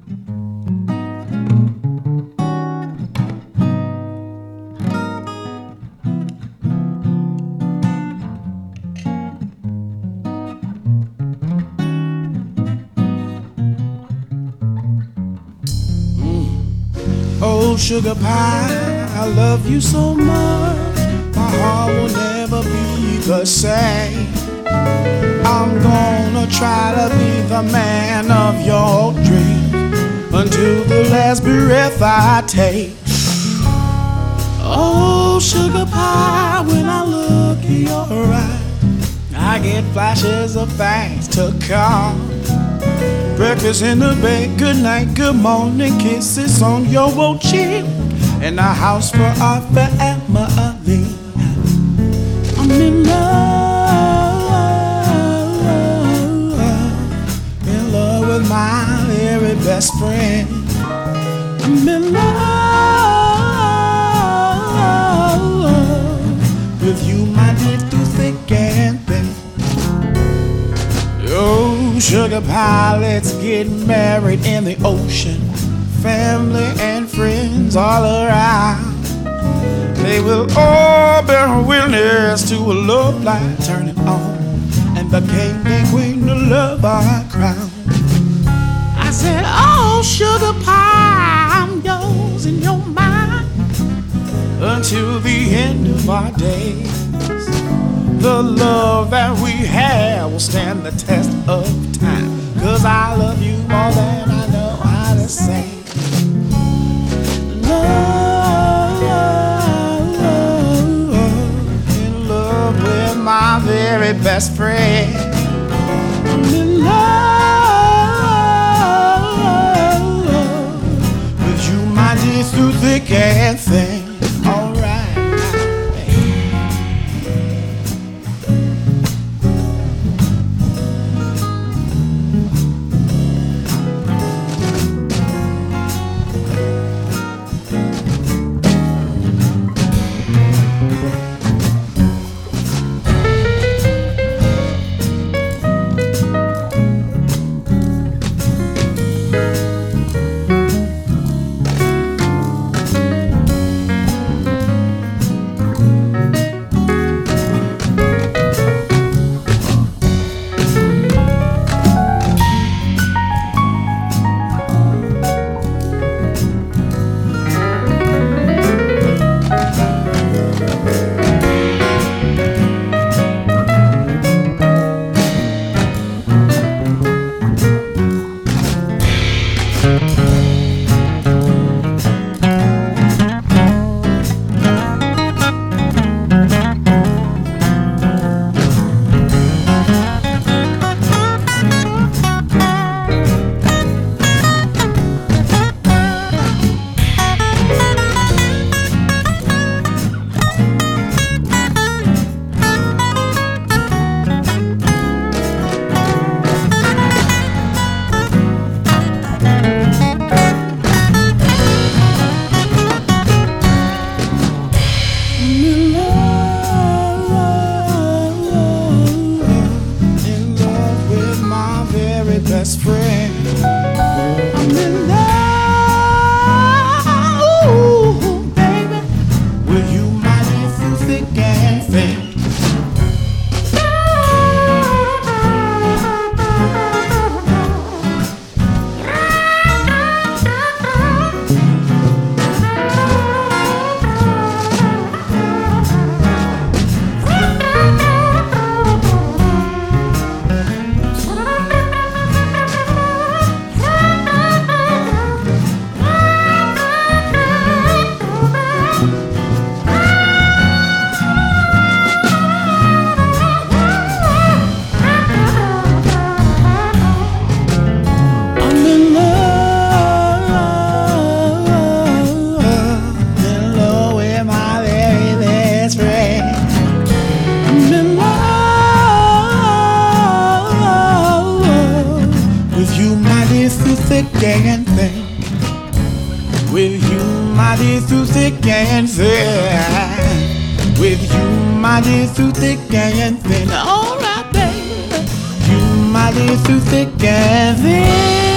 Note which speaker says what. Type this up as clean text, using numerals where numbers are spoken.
Speaker 1: Oh, sugar pie, I love you so much. My heart will never be the same. I'm gonna try to be the man of your dreams until the last breath I take. Oh, sugar pie, when I look in your eyes, I get flashes of things to come. Breakfast in the bed, good night, good morning, kisses on your old cheek, and a house for our family. I'm in love with my very best friend. I'm in love with you, my dear, through thick and thin. Oh, sugar pie, let's get married in the ocean. Family and friends all around. They will all bear witness to a love light turning on, and the king and queen of love are crowned. I said, oh, sugar pie, I'm yours and you're mine until the end of our days. The love that we have will stand the test of time, 'cause I love you more than I know how to say. In love with my very best friend. I'm in love with you, my dear, through thick and thin. All right. Best friend. I'm in love, ooh, baby, with you, my dear, through thick and thin. Thick and thin, with you, my dear, through thick and thin, with you, my dear, through thick and thin. All right, baby, you, my dear, through thick and thin.